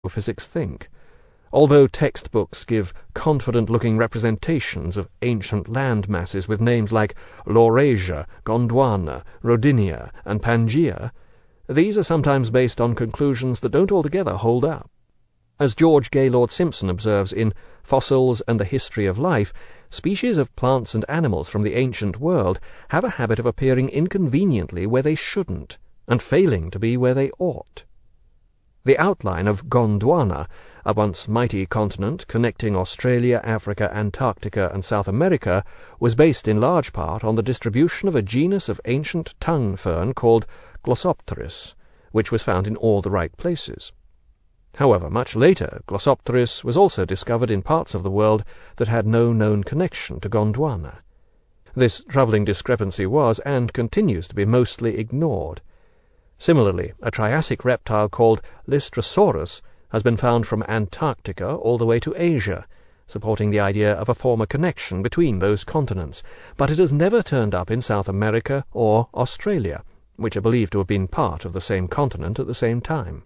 physics think. Although textbooks give confident-looking representations of ancient land masses with names like Laurasia, Gondwana, Rodinia, and Pangaea, these are sometimes based on conclusions that don't altogether hold up. As George Gaylord Simpson observes in Fossils and the History of Life, species of plants and animals from the ancient world have a habit of appearing inconveniently where they shouldn't, and failing to be where they ought. The outline of Gondwana, a once mighty continent connecting Australia, Africa, Antarctica, and South America, was based in large part on the distribution of a genus of ancient tongue fern called Glossopteris, which was found in all the right places. However, much later, Glossopteris was also discovered in parts of the world that had no known connection to Gondwana. This troubling discrepancy was, and continues to be, mostly ignored. Similarly, a Triassic reptile called Lystrosaurus has been found from Antarctica all the way to Asia, supporting the idea of a former connection between those continents, but it has never turned up in South America or Australia, which are believed to have been part of the same continent at the same time.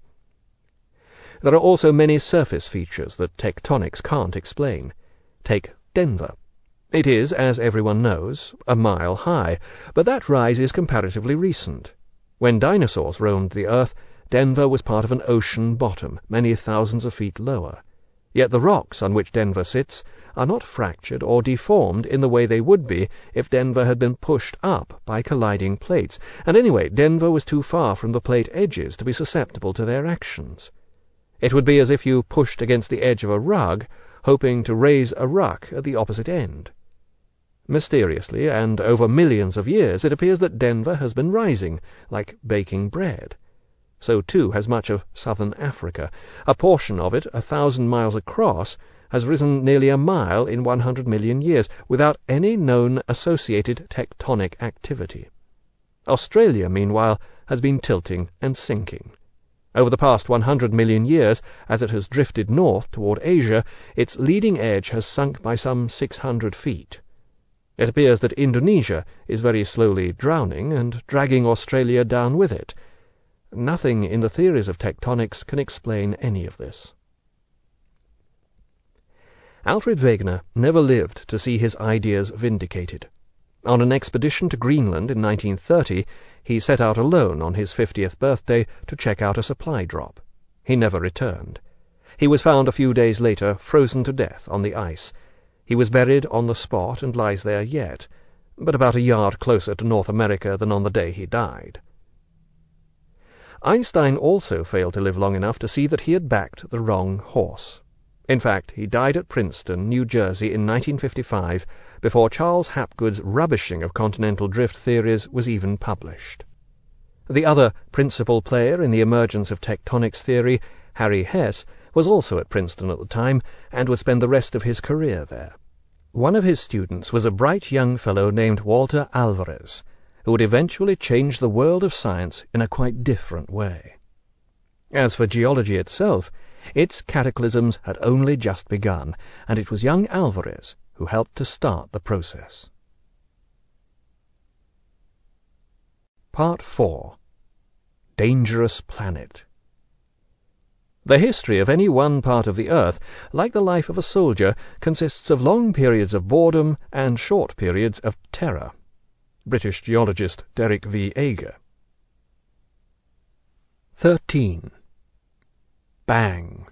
There are also many surface features that tectonics can't explain. Take Denver. It is, as everyone knows, a mile high, but that rise is comparatively recent. When dinosaurs roamed the earth, Denver was part of an ocean bottom, many thousands of feet lower. Yet the rocks on which Denver sits are not fractured or deformed in the way they would be if Denver had been pushed up by colliding plates, and anyway, Denver was too far from the plate edges to be susceptible to their actions. It would be as if you pushed against the edge of a rug, hoping to raise a ruck at the opposite end. Mysteriously, and over millions of years, it appears that Denver has been rising, like baking bread. So too has much of southern Africa. A portion of it, 1,000 miles across, has risen nearly a mile in 100 million years, without any known associated tectonic activity. Australia, meanwhile, has been tilting and sinking. Over the past 100 million years, as it has drifted north toward Asia, its leading edge has sunk by some 600 feet. It appears that Indonesia is very slowly drowning and dragging Australia down with it. Nothing in the theories of tectonics can explain any of this. Alfred Wegener never lived to see his ideas vindicated. On an expedition to Greenland in 1930, he set out alone on his 50th birthday to check out a supply drop. He never returned. He was found a few days later frozen to death on the ice. He was buried on the spot and lies there yet, but about a yard closer to North America than on the day he died. Einstein also failed to live long enough to see that he had backed the wrong horse. In fact, he died at Princeton, New Jersey in 1955, before Charles Hapgood's rubbishing of continental drift theories was even published. The other principal player in the emergence of tectonics theory, Harry Hess, was also at Princeton at the time, and would spend the rest of his career there. One of his students was a bright young fellow named Walter Alvarez, who would eventually change the world of science in a quite different way. As for geology itself, its cataclysms had only just begun, and it was young Alvarez who helped to start the process. Part 4. Dangerous Planet. The history of any one part of the earth, like the life of a soldier, consists of long periods of boredom and short periods of terror. British geologist Derek V. Ager. 13. Bang.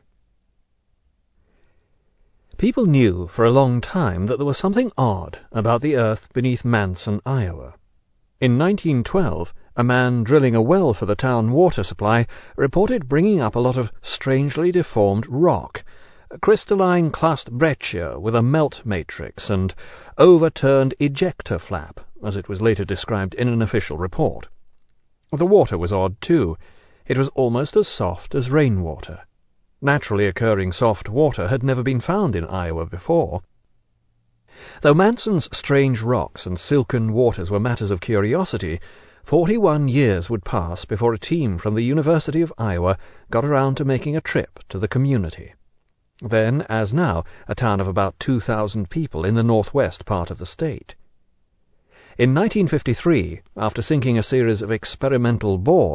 People knew for a long time that there was something odd about the earth beneath Manson, Iowa. In 1912, a man drilling a well for the town water supply reported bringing up a lot of strangely deformed rock, crystalline clast breccia with a melt matrix and overturned ejector flap, as it was later described in an official report. The water was odd, too. It was almost as soft as rainwater. Naturally occurring soft water had never been found in Iowa before. Though Manson's strange rocks and silken waters were matters of curiosity, 41 years would pass before a team from the University of Iowa got around to making a trip to the community. Then, as now, a town of about 2,000 people in the northwest part of the state. In 1953, after sinking a series of experimental bores,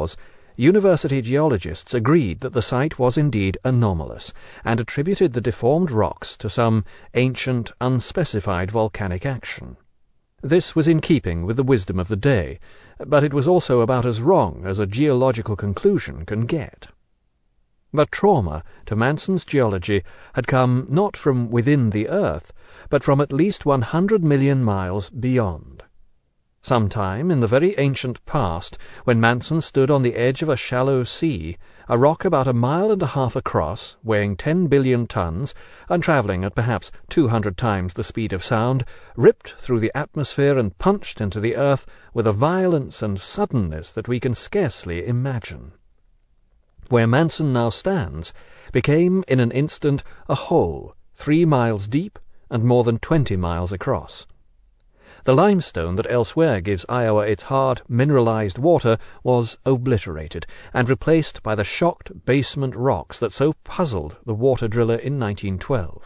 university geologists agreed that the site was indeed anomalous, and attributed the deformed rocks to some ancient, unspecified volcanic action. This was in keeping with the wisdom of the day, but it was also about as wrong as a geological conclusion can get. The trauma to Manson's geology had come not from within the earth, but from at least 100 million miles beyond. Sometime in the very ancient past, when Manson stood on the edge of a shallow sea, a rock about 1.5 miles across, weighing 10 billion tons, and travelling at perhaps 200 times the speed of sound, ripped through the atmosphere and punched into the earth with a violence and suddenness that we can scarcely imagine. Where Manson now stands became in an instant a hole 3 miles deep and more than 20 miles across. The limestone that elsewhere gives Iowa its hard, mineralized water was obliterated and replaced by the shocked basement rocks that so puzzled the water driller in 1912.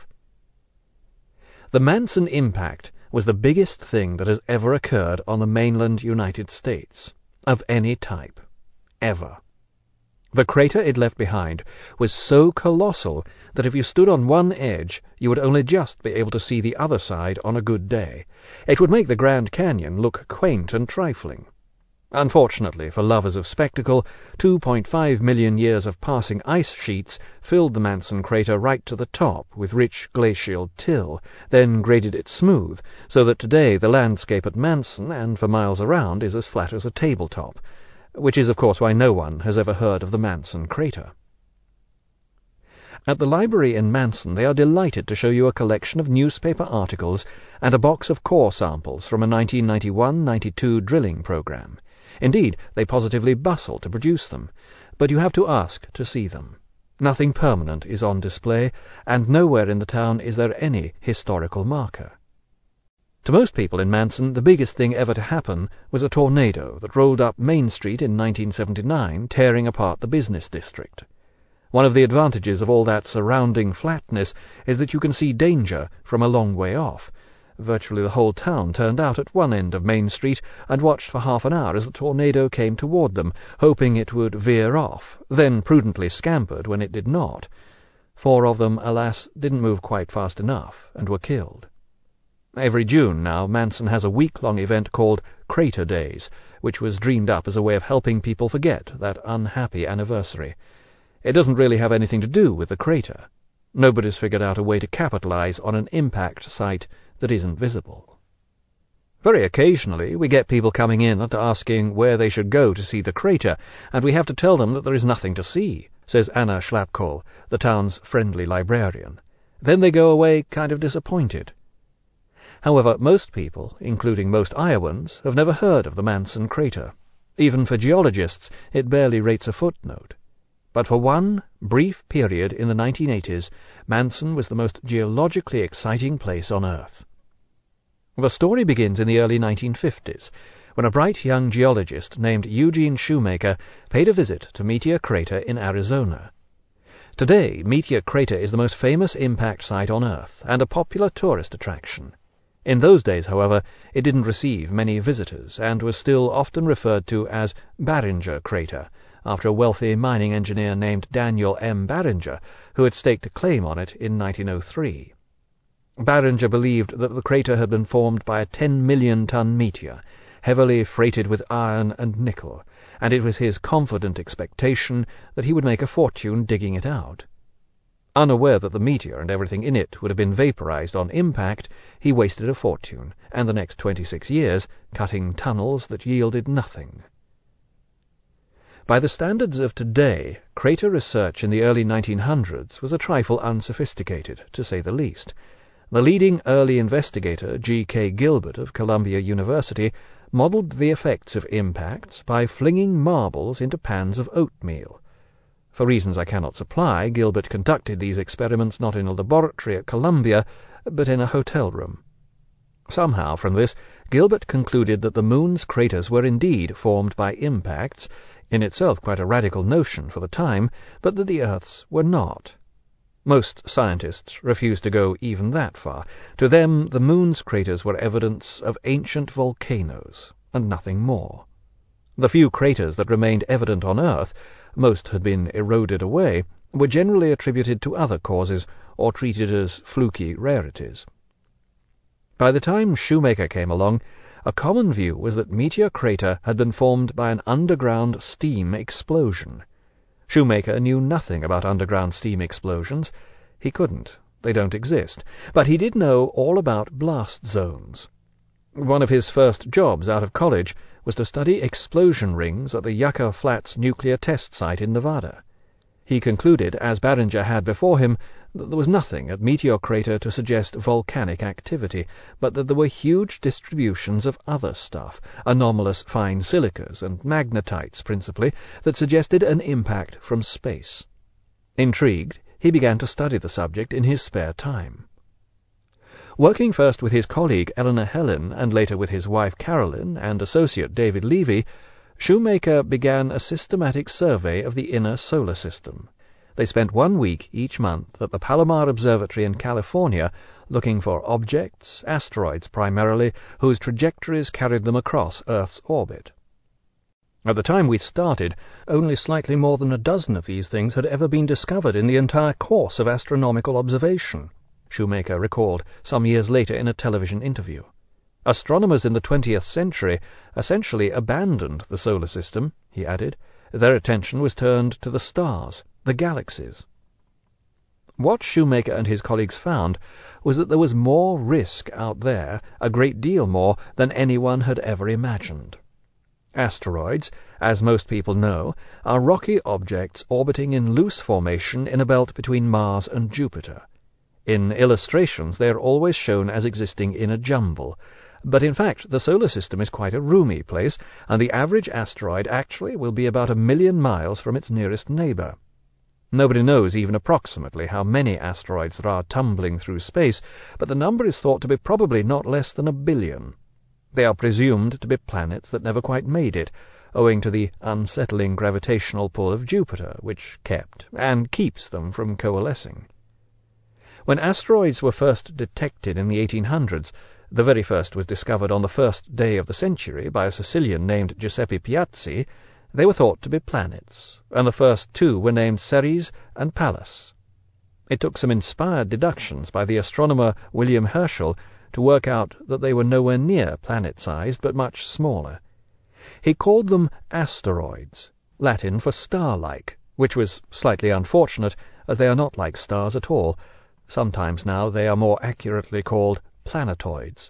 The Manson impact was the biggest thing that has ever occurred on the mainland United States, of any type, ever. The crater it left behind was so colossal that if you stood on one edge, you would only just be able to see the other side on a good day. It would make the Grand Canyon look quaint and trifling. Unfortunately for lovers of spectacle, 2.5 million years of passing ice sheets filled the Manson crater right to the top with rich glacial till, then graded it smooth, so that today the landscape at Manson and for miles around is as flat as a tabletop, which is of course why no one has ever heard of the Manson crater. At the library in Manson they are delighted to show you a collection of newspaper articles and a box of core samples from a 1991-92 drilling program. Indeed, they positively bustle to produce them, but you have to ask to see them. Nothing permanent is on display, and nowhere in the town is there any historical marker. To most people in Manson, the biggest thing ever to happen was a tornado that rolled up Main Street in 1979, tearing apart the business district. One of the advantages of all that surrounding flatness is that you can see danger from a long way off. Virtually the whole town turned out at one end of Main Street and watched for half an hour as the tornado came toward them, hoping it would veer off, then prudently scampered when it did not. 4 of them, alas, didn't move quite fast enough and were killed. Every June now, Manson has a week-long event called Crater Days, which was dreamed up as a way of helping people forget that unhappy anniversary. It doesn't really have anything to do with the crater. Nobody's figured out a way to capitalize on an impact site that isn't visible. Very occasionally we get people coming in and asking where they should go to see the crater, and we have to tell them that there is nothing to see, says Anna Schlapkohl, the town's friendly librarian. Then they go away kind of disappointed. However, most people, including most Iowans, have never heard of the Manson crater. Even for geologists, it barely rates a footnote. But for one brief period in the 1980s, Manson was the most geologically exciting place on Earth. The story begins in the early 1950s, when a bright young geologist named Eugene Shoemaker paid a visit to Meteor Crater in Arizona. Today, Meteor Crater is the most famous impact site on Earth and a popular tourist attraction. In those days, however, it didn't receive many visitors and was still often referred to as Barringer Crater, after a wealthy mining engineer named Daniel M. Barringer, who had staked a claim on it in 1903. Barringer believed that the crater had been formed by a 10-million-ton meteor, heavily freighted with iron and nickel, and it was his confident expectation that he would make a fortune digging it out. Unaware that the meteor and everything in it would have been vaporized on impact, he wasted a fortune, and the next 26 years cutting tunnels that yielded nothing. By the standards of today, crater research in the early 1900s was a trifle unsophisticated, to say the least. The leading early investigator, G.K. Gilbert of Columbia University, modeled the effects of impacts by flinging marbles into pans of oatmeal. For reasons I cannot supply, Gilbert conducted these experiments not in a laboratory at Columbia, but in a hotel room. Somehow, from this, Gilbert concluded that the moon's craters were indeed formed by impacts, in itself quite a radical notion for the time, but that the Earth's were not. Most scientists refuse to go even that far. To them, the moon's craters were evidence of ancient volcanoes, and nothing more. The few craters that remained evident on Earth, most had been eroded away, were generally attributed to other causes or treated as fluky rarities. By the time Shoemaker came along, a common view was that Meteor Crater had been formed by an underground steam explosion. Shoemaker knew nothing about underground steam explosions. He couldn't. They don't exist. But he did know all about blast zones. One of his first jobs out of college was to study explosion rings at the Yucca Flats nuclear test site in Nevada. He concluded, as Barringer had before him, that there was nothing at Meteor Crater to suggest volcanic activity, but that there were huge distributions of other stuff, anomalous fine silicas and magnetites principally, that suggested an impact from space. Intrigued, he began to study the subject in his spare time. Working first with his colleague Eleanor Helen and later with his wife Carolyn and associate David Levy, Shoemaker began a systematic survey of the inner solar system. They spent 1 week each month at the Palomar Observatory in California looking for objects, asteroids primarily, whose trajectories carried them across Earth's orbit. At the time we started, only slightly more than a dozen of these things had ever been discovered in the entire course of astronomical observation, Shoemaker recalled some years later in a television interview. Astronomers in the 20th century essentially abandoned the solar system, he added. Their attention was turned to the stars, the galaxies. What Shoemaker and his colleagues found was that there was more risk out there, a great deal more, than anyone had ever imagined. Asteroids, as most people know, are rocky objects orbiting in loose formation in a belt between Mars and Jupiter. In illustrations they are always shown as existing in a jumble, but in fact the solar system is quite a roomy place, and the average asteroid actually will be about 1 million miles from its nearest neighbour. Nobody knows even approximately how many asteroids there are tumbling through space, but the number is thought to be probably not less than 1 billion. They are presumed to be planets that never quite made it, owing to the unsettling gravitational pull of Jupiter, which kept and keeps them from coalescing. When asteroids were first detected in the 1800s, the very first was discovered on the first day of the century by a Sicilian named Giuseppe Piazzi, they were thought to be planets, and the first 2 were named Ceres and Pallas. It took some inspired deductions by the astronomer William Herschel to work out that they were nowhere near planet-sized, but much smaller. He called them asteroids, Latin for star-like, which was slightly unfortunate, as they are not like stars at all. Sometimes now they are more accurately called planetoids.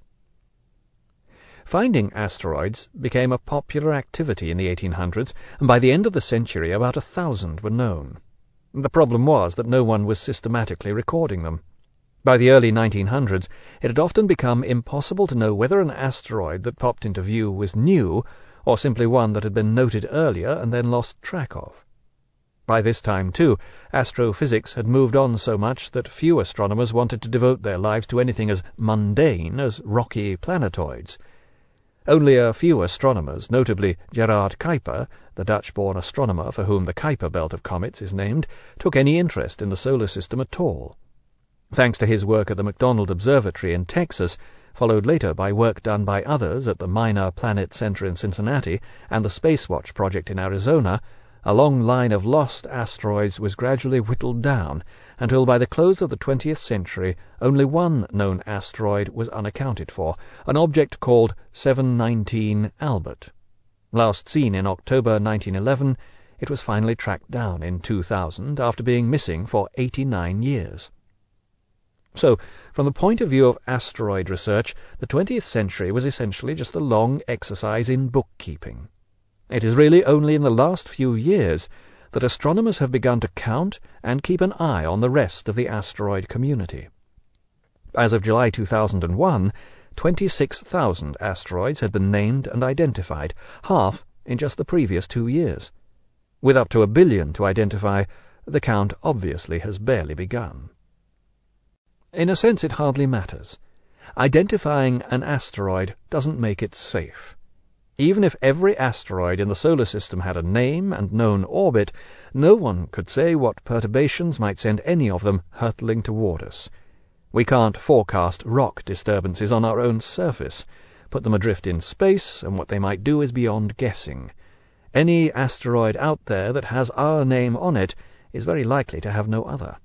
Finding asteroids became a popular activity in the 1800s, and by the end of the century about 1,000 were known. The problem was that no one was systematically recording them. By the early 1900s, it had often become impossible to know whether an asteroid that popped into view was new, or simply one that had been noted earlier and then lost track of. By this time, too, astrophysics had moved on so much that few astronomers wanted to devote their lives to anything as mundane as rocky planetoids. Only a few astronomers, notably Gerard Kuiper, the Dutch-born astronomer for whom the Kuiper belt of comets is named, took any interest in the solar system at all. Thanks to his work at the McDonald Observatory in Texas, followed later by work done by others at the Minor Planet Center in Cincinnati and the Spacewatch project in Arizona, a long line of lost asteroids was gradually whittled down until by the close of the 20th century only one known asteroid was unaccounted for, an object called 719 Albert. Last seen in October 1911, it was finally tracked down in 2000 after being missing for 89 years. So, from the point of view of asteroid research, the 20th century was essentially just a long exercise in bookkeeping. It is really only in the last few years that astronomers have begun to count and keep an eye on the rest of the asteroid community. As of July 2001, 26,000 asteroids had been named and identified, half in just the previous 2 years. With up to 1 billion to identify, the count obviously has barely begun. In a sense, it hardly matters. Identifying an asteroid doesn't make it safe. Even if every asteroid in the solar system had a name and known orbit, no one could say what perturbations might send any of them hurtling toward us. We can't forecast rock disturbances on our own surface. Put them adrift in space, and what they might do is beyond guessing. Any asteroid out there that has our name on it is very likely to have no other.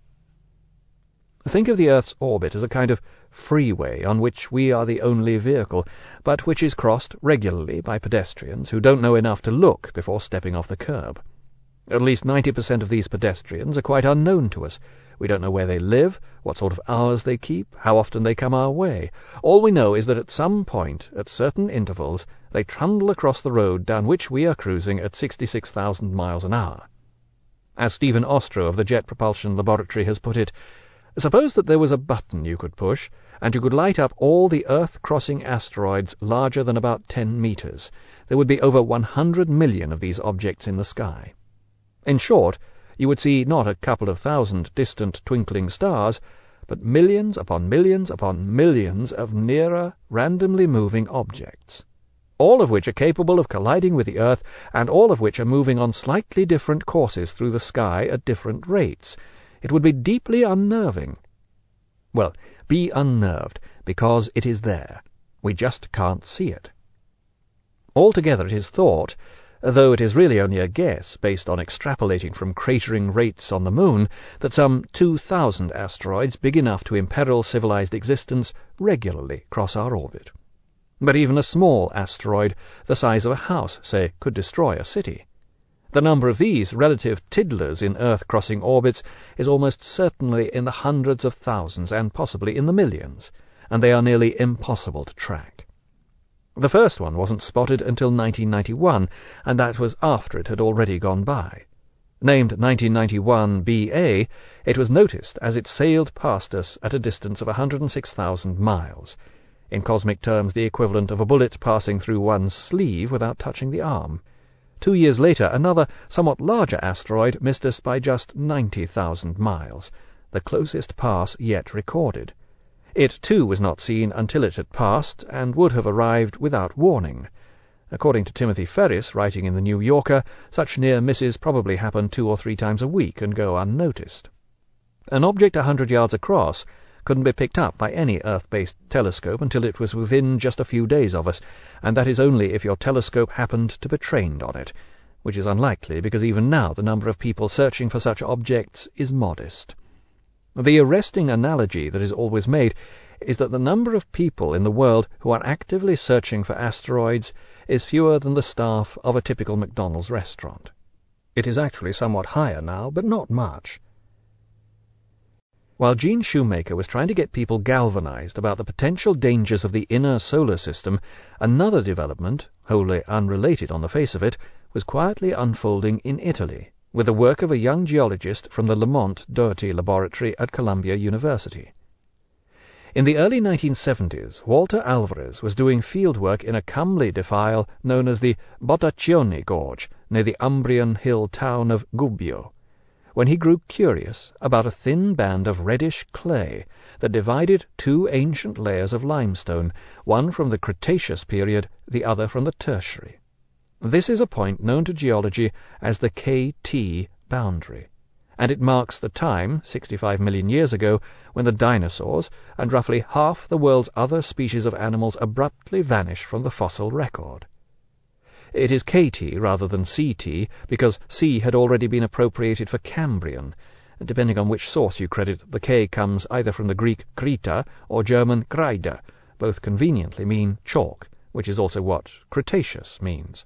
Think of the Earth's orbit as a kind of freeway on which we are the only vehicle, but which is crossed regularly by pedestrians who don't know enough to look before stepping off the curb. At least 90% of these pedestrians are quite unknown to us. We don't know where they live, what sort of hours they keep, how often they come our way. All we know is that at some point, at certain intervals, they trundle across the road down which we are cruising at 66,000 miles an hour. As Stephen Ostro of the Jet Propulsion Laboratory has put it, suppose that there was a button you could push, and you could light up all the Earth-crossing asteroids larger than about 10 meters. There would be over 100 million of these objects in the sky. In short, you would see not a couple of thousand distant twinkling stars, but millions upon millions upon millions of nearer, randomly moving objects, all of which are capable of colliding with the Earth, and all of which are moving on slightly different courses through the sky at different rates. It would be deeply unnerving. Well, be unnerved, because it is there. We just can't see it. Altogether it is thought, though it is really only a guess based on extrapolating from cratering rates on the Moon, that some 2,000 asteroids big enough to imperil civilized existence regularly cross our orbit. But even a small asteroid, the size of a house, say, could destroy a city. The number of these relative tiddlers in Earth-crossing orbits is almost certainly in the hundreds of thousands and possibly in the millions, and they are nearly impossible to track. The first one wasn't spotted until 1991, and that was after it had already gone by. Named 1991 BA, it was noticed as it sailed past us at a distance of 106,000 miles, in cosmic terms the equivalent of a bullet passing through one's sleeve without touching the arm. 2 years later, another, somewhat larger asteroid missed us by just 90,000 miles, the closest pass yet recorded. It, too, was not seen until it had passed, and would have arrived without warning. According to Timothy Ferris, writing in the New Yorker, such near misses probably happen 2 or 3 times a week and go unnoticed. An object 100 yards across couldn't be picked up by any Earth-based telescope until it was within just a few days of us, and that is only if your telescope happened to be trained on it, which is unlikely because even now the number of people searching for such objects is modest. The arresting analogy that is always made is that the number of people in the world who are actively searching for asteroids is fewer than the staff of a typical McDonald's restaurant. It is actually somewhat higher now, but not much. While Gene Shoemaker was trying to get people galvanized about the potential dangers of the inner solar system, another development, wholly unrelated on the face of it, was quietly unfolding in Italy, with the work of a young geologist from the Lamont Doherty Laboratory at Columbia University. In the early 1970s, Walter Alvarez was doing fieldwork in a comely defile known as the Bottaccioni Gorge, near the Umbrian hill town of Gubbio, when he grew curious about a thin band of reddish clay that divided 2 ancient layers of limestone, one from the Cretaceous period, the other from the Tertiary. This is a point known to geology as the KT boundary, and it marks the time, 65 million years ago, when the dinosaurs and roughly half the world's other species of animals abruptly vanished from the fossil record. It is KT rather than CT, because C had already been appropriated for Cambrian. Depending on which source you credit, the K comes either from the Greek Krita or German Kreide. Both conveniently mean chalk, which is also what Cretaceous means.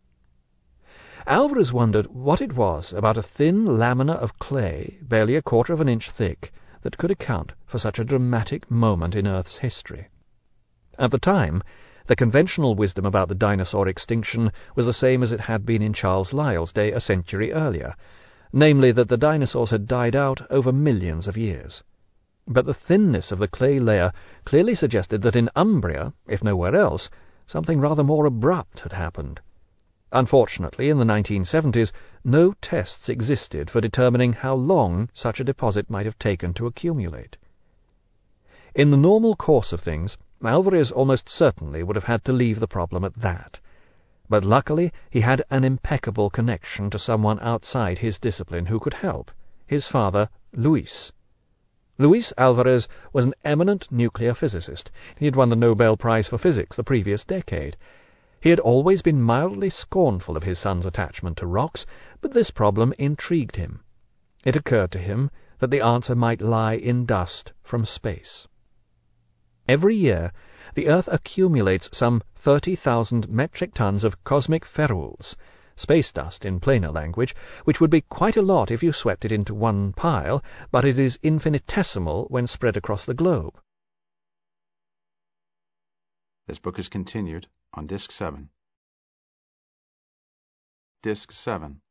Alvarez wondered what it was about a thin lamina of clay, barely a quarter of an inch thick, that could account for such a dramatic moment in Earth's history. At the time, the conventional wisdom about the dinosaur extinction was the same as it had been in Charles Lyell's day a century earlier, namely that the dinosaurs had died out over millions of years. But the thinness of the clay layer clearly suggested that in Umbria, if nowhere else, something rather more abrupt had happened. Unfortunately, in the 1970s, no tests existed for determining how long such a deposit might have taken to accumulate. In the normal course of things, Alvarez almost certainly would have had to leave the problem at that. But luckily he had an impeccable connection to someone outside his discipline who could help, his father, Luis. Luis Alvarez was an eminent nuclear physicist. He had won the Nobel Prize for Physics the previous decade. He had always been mildly scornful of his son's attachment to rocks, but this problem intrigued him. It occurred to him that the answer might lie in dust from space. Every year, the Earth accumulates some 30,000 metric tons of cosmic ferules, space dust in plainer language, which would be quite a lot if you swept it into one pile, but it is infinitesimal when spread across the globe. This book is continued on Disc 7. Disc 7.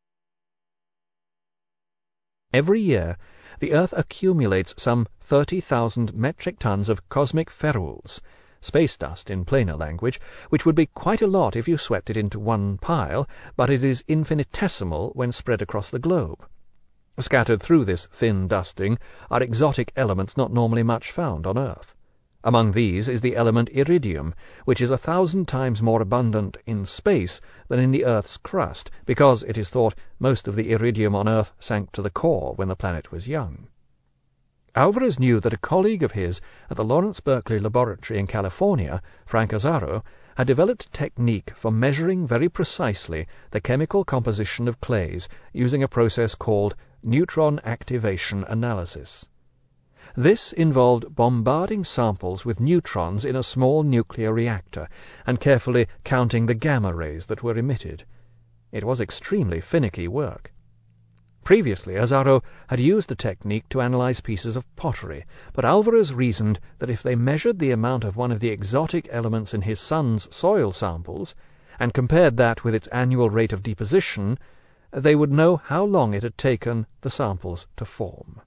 Every year, the Earth accumulates some 30,000 metric tons of cosmic ferules, space dust in plainer language, which would be quite a lot if you swept it into one pile, but it is infinitesimal when spread across the globe. Scattered through this thin dusting are exotic elements not normally much found on Earth. Among these is the element iridium, which is 1,000 times more abundant in space than in the Earth's crust, because, it is thought, most of the iridium on Earth sank to the core when the planet was young. Alvarez knew that a colleague of his at the Lawrence Berkeley Laboratory in California, Frank Azzaro, had developed a technique for measuring very precisely the chemical composition of clays using a process called neutron activation analysis. This involved bombarding samples with neutrons in a small nuclear reactor and carefully counting the gamma rays that were emitted. It was extremely finicky work. Previously, Azzaro had used the technique to analyze pieces of pottery, but Alvarez reasoned that if they measured the amount of one of the exotic elements in his son's soil samples and compared that with its annual rate of deposition, they would know how long it had taken the samples to form.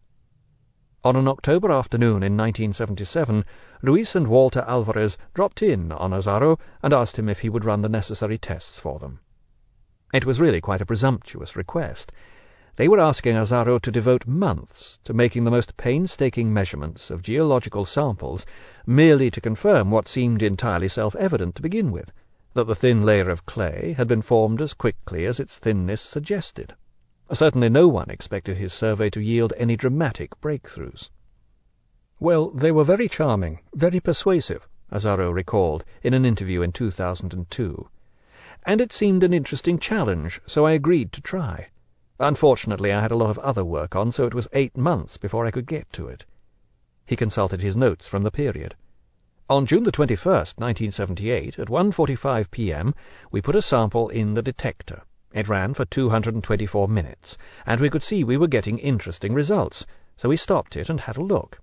On an October afternoon in 1977, Luis and Walter Alvarez dropped in on Azzaro and asked him if he would run the necessary tests for them. It was really quite a presumptuous request. They were asking Azzaro to devote months to making the most painstaking measurements of geological samples, merely to confirm what seemed entirely self-evident to begin with, that the thin layer of clay had been formed as quickly as its thinness suggested. Certainly no one expected his survey to yield any dramatic breakthroughs. Well, they were very charming, very persuasive, Azzaro recalled in an interview in 2002. And it seemed an interesting challenge, so I agreed to try. Unfortunately, I had a lot of other work on, so it was 8 months before I could get to it. He consulted his notes from the period. On June the 21st, 1978, at 1:45 p.m., we put a sample in the detector. It ran for 224 minutes, and we could see we were getting interesting results, so we stopped it and had a look.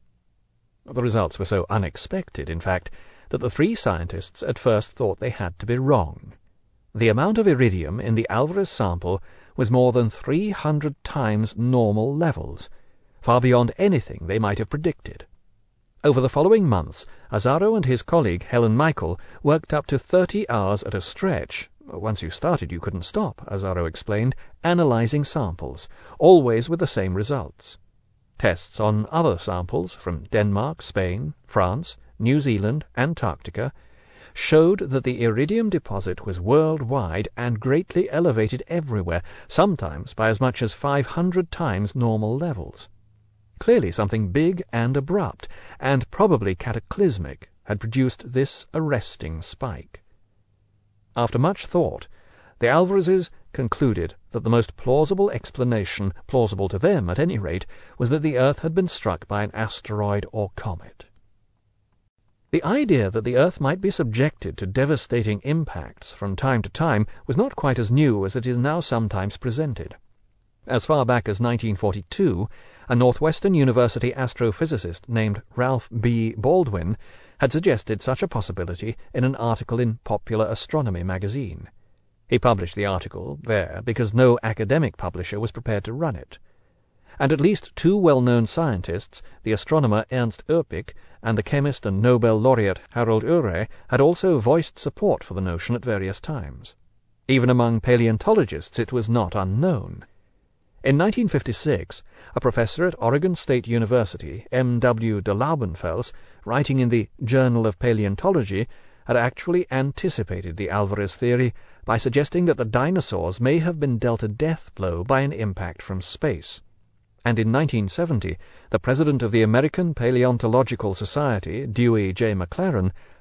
The results were so unexpected, in fact, that the 3 scientists at first thought they had to be wrong. The amount of iridium in the Alvarez sample was more than 300 times normal levels, far beyond anything they might have predicted. Over the following months, Azzaro and his colleague Helen Michael worked up to 30 hours at a stretch. Once you started, you couldn't stop, Azzaro explained, analyzing samples, always with the same results. Tests on other samples from Denmark, Spain, France, New Zealand, Antarctica, showed that the iridium deposit was worldwide and greatly elevated everywhere, sometimes by as much as 500 times normal levels. Clearly something big and abrupt, and probably cataclysmic, had produced this arresting spike. After much thought, the Alvarezes concluded that the most plausible explanation, plausible to them at any rate, was that the Earth had been struck by an asteroid or comet. The idea that the Earth might be subjected to devastating impacts from time to time was not quite as new as it is now sometimes presented. As far back as 1942, a Northwestern University astrophysicist named Ralph B. Baldwin had suggested such a possibility in an article in Popular Astronomy magazine. He published the article there because no academic publisher was prepared to run it. And at least 2 well-known scientists, the astronomer Ernst Öpik and the chemist and Nobel laureate Harold Urey, had also voiced support for the notion at various times. Even among paleontologists it was not unknown. In 1956, a professor at Oregon State University, M.W. de Laubenfels, writing in the Journal of Paleontology, had actually anticipated the Alvarez theory by suggesting that the dinosaurs may have been dealt a death blow by an impact from space. And in 1970, the president of the American Paleontological Society, Dewey J. McLaren,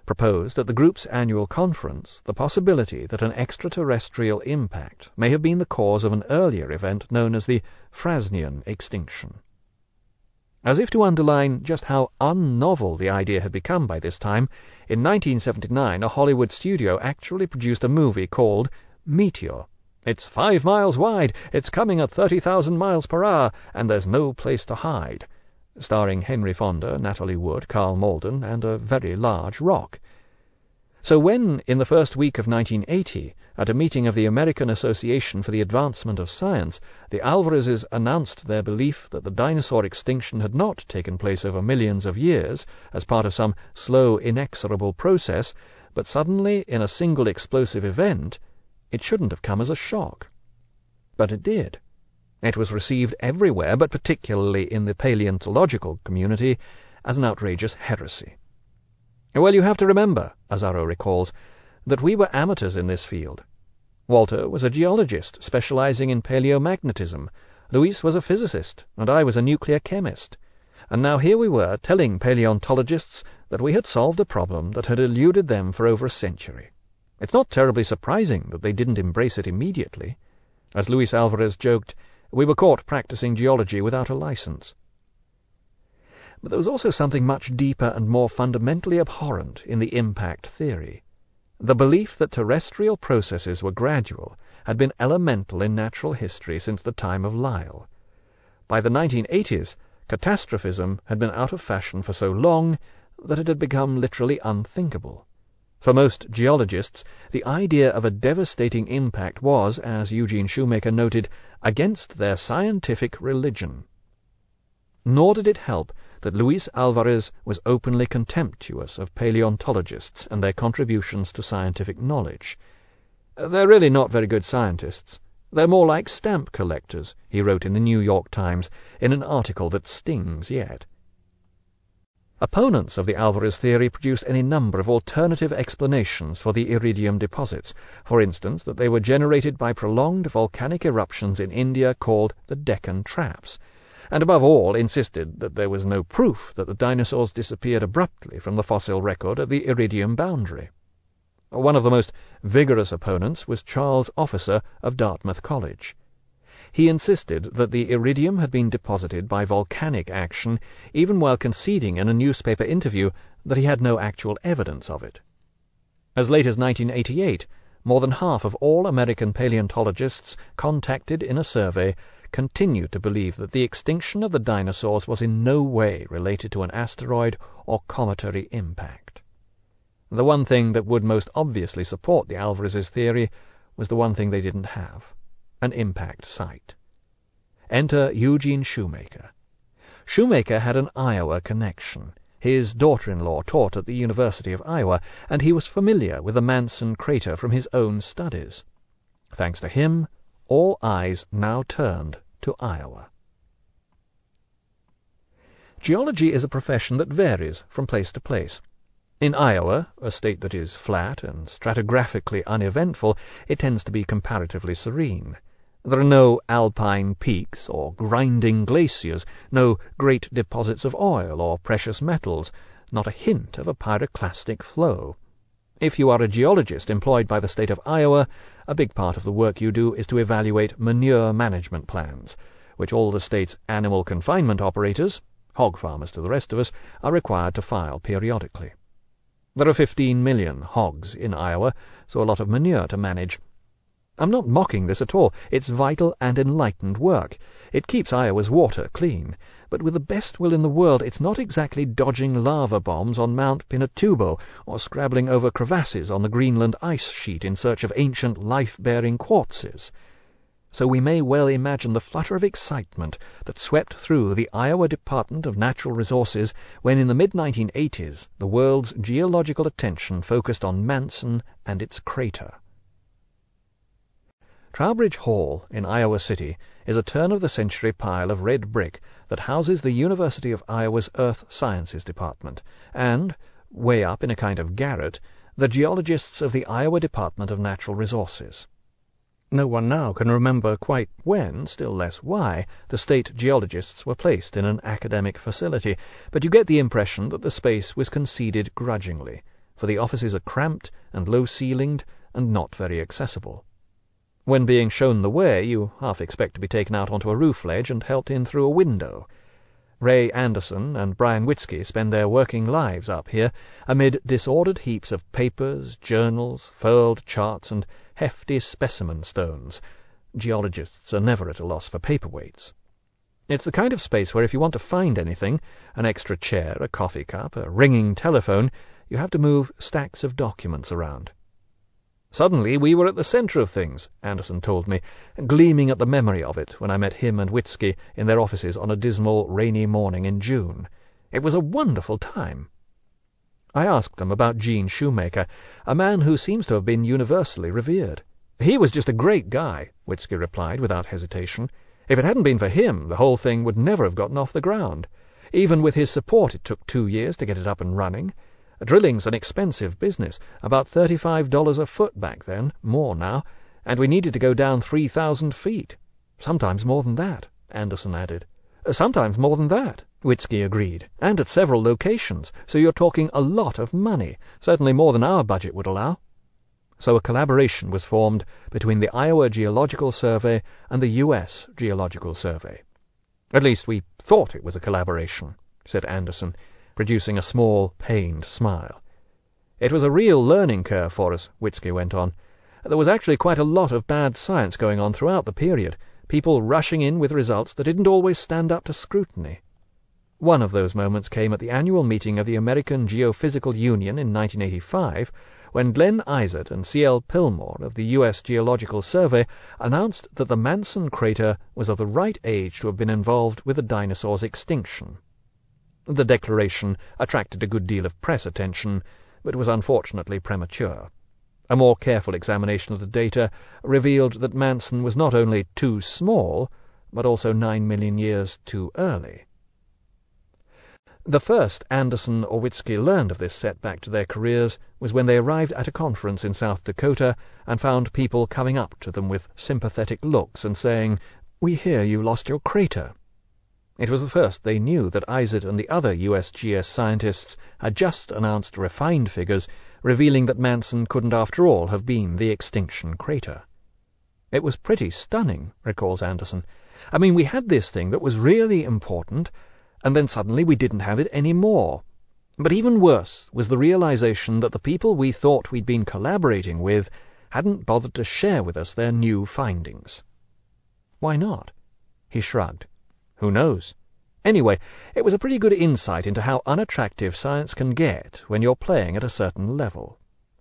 proposed at the group's annual conference the possibility that an extraterrestrial impact may have been the cause of an earlier event known as the Frasnian extinction. As if to underline just how unnovel the idea had become by this time, in 1979 a Hollywood studio actually produced a movie called Meteor. It's 5 miles wide, it's coming at 30,000 miles per hour, and there's no place to hide, starring Henry Fonda, Natalie Wood, Karl Malden, and a very large rock. So when, in the first week of 1980, at a meeting of the American Association for the Advancement of Science, the Alvarezes announced their belief that the dinosaur extinction had not taken place over millions of years as part of some slow, inexorable process, but suddenly in a single explosive event, it shouldn't have come as a shock. But it did. It was received everywhere, but particularly in the paleontological community, as an outrageous heresy. Well, you have to remember, Azzaro recalls, that we were amateurs in this field. Walter was a geologist specializing in paleomagnetism, Luis was a physicist, and I was a nuclear chemist. And now here we were telling paleontologists that we had solved a problem that had eluded them for over a century. It's not terribly surprising that they didn't embrace it immediately. As Luis Alvarez joked, we were caught practicing geology without a license. But there was also something much deeper and more fundamentally abhorrent in the impact theory. The belief that terrestrial processes were gradual had been elemental in natural history since the time of Lyell. By the 1980s, catastrophism had been out of fashion for so long that it had become literally unthinkable. For most geologists, the idea of a devastating impact was, as Eugene Shoemaker noted, against their scientific religion. Nor did it help that Luis Alvarez was openly contemptuous of paleontologists and their contributions to scientific knowledge. They're really not very good scientists. They're more like stamp collectors, he wrote in the New York Times in an article that stings yet. Opponents of the Alvarez theory produced any number of alternative explanations for the iridium deposits, for instance that they were generated by prolonged volcanic eruptions in India called the Deccan Traps, and above all insisted that there was no proof that the dinosaurs disappeared abruptly from the fossil record at the iridium boundary. One of the most vigorous opponents was Charles Officer of Dartmouth College. He insisted that the iridium had been deposited by volcanic action, even while conceding in a newspaper interview that he had no actual evidence of it. As late as 1988, more than half of all American paleontologists contacted in a survey continued to believe that the extinction of the dinosaurs was in no way related to an asteroid or cometary impact. The one thing that would most obviously support the Alvarez's theory was the one thing they didn't have: an impact site. Enter Eugene Shoemaker. Shoemaker had an Iowa connection. His daughter-in-law taught at the University of Iowa, and he was familiar with the Manson crater from his own studies. Thanks to him, all eyes now turned to Iowa. Geology is a profession that varies from place to place. In Iowa, a state that is flat and stratigraphically uneventful, it tends to be comparatively serene. There are no alpine peaks or grinding glaciers, no great deposits of oil or precious metals, not a hint of a pyroclastic flow. If you are a geologist employed by the state of Iowa, a big part of the work you do is to evaluate manure management plans, which all the state's animal confinement operators, hog farmers to the rest of us, are required to file periodically. There are 15 million hogs in Iowa, so a lot of manure to manage. I'm not mocking this at all. It's vital and enlightened work. It keeps Iowa's water clean. But with the best will in the world, it's not exactly dodging lava bombs on Mount Pinatubo or scrabbling over crevasses on the Greenland ice sheet in search of ancient life-bearing quartzes. So we may well imagine the flutter of excitement that swept through the Iowa Department of Natural Resources when in the mid-1980s the world's geological attention focused on Manson and its crater. Trowbridge Hall in Iowa City is a turn-of-the-century pile of red brick that houses the University of Iowa's Earth Sciences Department and, way up in a kind of garret, the geologists of the Iowa Department of Natural Resources. No one now can remember quite when, still less why, the state geologists were placed in an academic facility, but you get the impression that the space was conceded grudgingly, for the offices are cramped and low-ceilinged and not very accessible. When being shown the way, you half expect to be taken out onto a roof ledge and helped in through a window. Ray Anderson and Brian Witzke spend their working lives up here amid disordered heaps of papers, journals, furled charts, and hefty specimen stones. Geologists are never at a loss for paperweights. It's the kind of space where if you want to find anything, an extra chair, a coffee cup, a ringing telephone, you have to move stacks of documents around. Suddenly we were at the centre of things, Anderson told me, gleaming at the memory of it when I met him and Witzke in their offices on a dismal, rainy morning in June. It was a wonderful time. I asked them about Gene Shoemaker, a man who seems to have been universally revered. He was just a great guy, Witzke replied without hesitation. If it hadn't been for him, the whole thing would never have gotten off the ground. Even with his support, it took 2 years to get it up and running. Drilling's an expensive business, about $35 a foot back then, more now, and we needed to go down 3,000 feet. Sometimes more than that, Anderson added. Sometimes more than that, Witzke agreed, and at several locations, so you're talking a lot of money, certainly more than our budget would allow. So a collaboration was formed between the Iowa Geological Survey and the U.S. Geological Survey. At least we thought it was a collaboration, said Anderson, producing a small, pained smile. It was a real learning curve for us, Witzke went on. There was actually quite a lot of bad science going on throughout the period, people rushing in with results that didn't always stand up to scrutiny. One of those moments came at the annual meeting of the American Geophysical Union in 1985, when Glenn Izard and C.L. Pillmore of the U.S. Geological Survey announced that the Manson crater was of the right age to have been involved with the dinosaur's extinction. The declaration attracted a good deal of press attention, but was unfortunately premature. A more careful examination of the data revealed that Manson was not only too small, but also 9 million years too early. The first Anderson or Witzke learned of this setback to their careers was when they arrived at a conference in South Dakota and found people coming up to them with sympathetic looks and saying, "We hear you lost your crater." It was the first they knew that Izard and the other USGS scientists had just announced refined figures revealing that Manson couldn't after all have been the extinction crater. It was pretty stunning, recalls Anderson. I mean, we had this thing that was really important, and then suddenly we didn't have it anymore. But even worse was the realization that the people we thought we'd been collaborating with hadn't bothered to share with us their new findings. Why not? He shrugged. Who knows? Anyway, it was a pretty good insight into how unattractive science can get when you're playing at a certain level.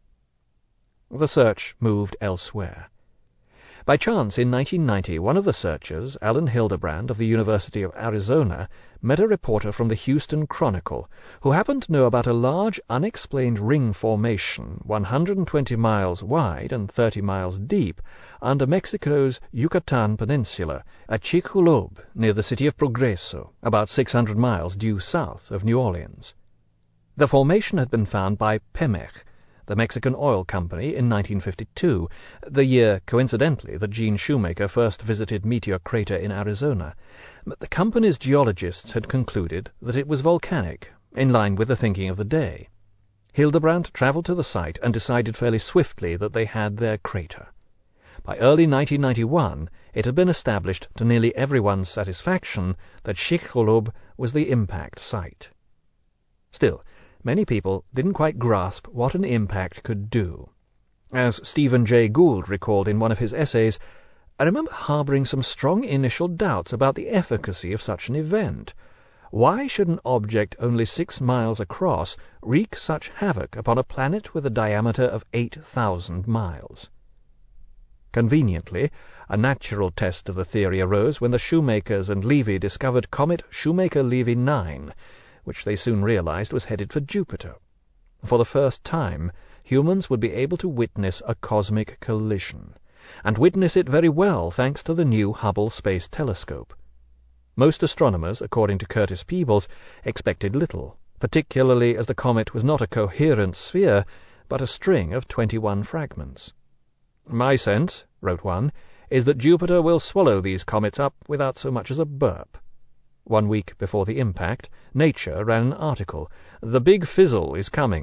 The search moved elsewhere. By chance, in 1990, one of the searchers, Alan Hildebrand of the University of Arizona, met a reporter from the Houston Chronicle who happened to know about a large, unexplained ring formation 120 miles wide and 30 miles deep under Mexico's Yucatan Peninsula at Chicxulub, near the city of Progreso, about 600 miles due south of New Orleans. The formation had been found by Pemex, the Mexican oil company, in 1952, the year, coincidentally, that Gene Shoemaker first visited Meteor Crater in Arizona. But the company's geologists had concluded that it was volcanic, in line with the thinking of the day. Hildebrand travelled to the site and decided fairly swiftly that they had their crater. By early 1991, it had been established to nearly everyone's satisfaction that Chicxulub was the impact site. Still, many people didn't quite grasp what an impact could do. As Stephen Jay Gould recalled in one of his essays, I remember harbouring some strong initial doubts about the efficacy of such an event. Why should an object only 6 miles across wreak such havoc upon a planet with a diameter of 8,000 miles? Conveniently, a natural test of the theory arose when the Shoemakers and Levy discovered comet Shoemaker-Levy 9, which they soon realized was headed for Jupiter. For the first time, humans would be able to witness a cosmic collision, and witness it very well thanks to the new Hubble Space Telescope. Most astronomers, according to Curtis Peebles, expected little, particularly as the comet was not a coherent sphere, but a string of 21 fragments. "My sense," wrote one, "is that Jupiter will swallow these comets up without so much as a burp." 1 week before the impact, Nature ran an article, "The Big Fizzle is coming,"